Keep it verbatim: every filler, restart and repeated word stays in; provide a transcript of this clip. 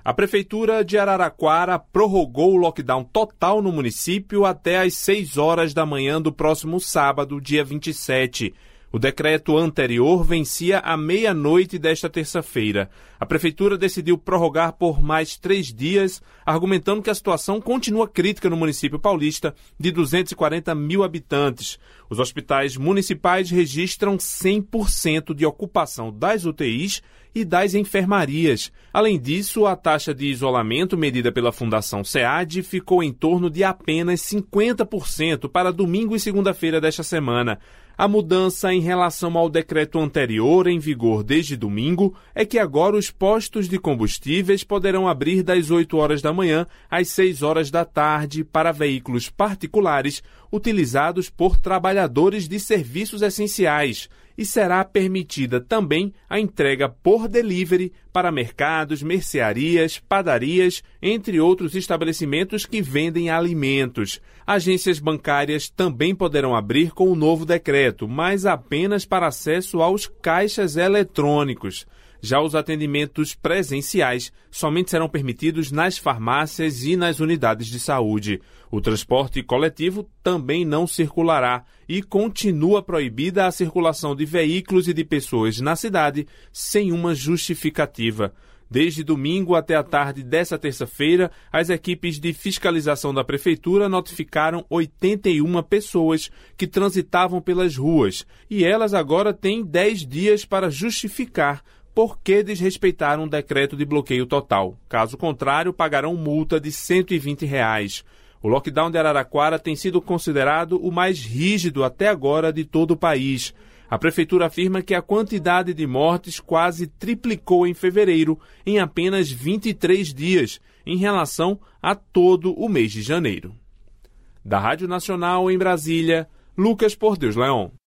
A Prefeitura de Araraquara prorrogou o lockdown total no município até às seis horas da manhã do próximo sábado, dia vinte e sete. O decreto anterior vencia à meia-noite desta terça-feira. A Prefeitura decidiu prorrogar por mais três dias, argumentando que a situação continua crítica no município paulista de duzentos e quarenta mil habitantes. Os hospitais municipais registram cem por cento de ocupação das U T Is e das enfermarias. Além disso, a taxa de isolamento medida pela Fundação SEAD ficou em torno de apenas cinquenta por cento para domingo e segunda-feira desta semana. A mudança em relação ao decreto anterior, em vigor desde domingo, é que agora os postos de combustíveis poderão abrir das oito horas da manhã às seis horas da tarde para veículos particulares utilizados por trabalhadores de serviços essenciais, e será permitida também a entrega por delivery para mercados, mercearias, padarias, entre outros estabelecimentos que vendem alimentos. Agências bancárias também poderão abrir com o novo decreto, mas apenas para acesso aos caixas eletrônicos. Já os atendimentos presenciais somente serão permitidos nas farmácias e nas unidades de saúde. O transporte coletivo também não circulará e continua proibida a circulação de veículos e de pessoas na cidade sem uma justificativa. Desde domingo até a tarde dessa terça-feira, as equipes de fiscalização da Prefeitura notificaram oitenta e uma pessoas que transitavam pelas ruas e elas agora têm dez dias para justificar por que desrespeitaram um decreto de bloqueio total. Caso contrário, pagarão multa de cento e vinte reais. O lockdown de Araraquara tem sido considerado o mais rígido até agora de todo o país. A Prefeitura afirma que a quantidade de mortes quase triplicou em fevereiro, em apenas vinte e três dias, em relação a todo o mês de janeiro. Da Rádio Nacional em Brasília, Lucas Por Deus Leão.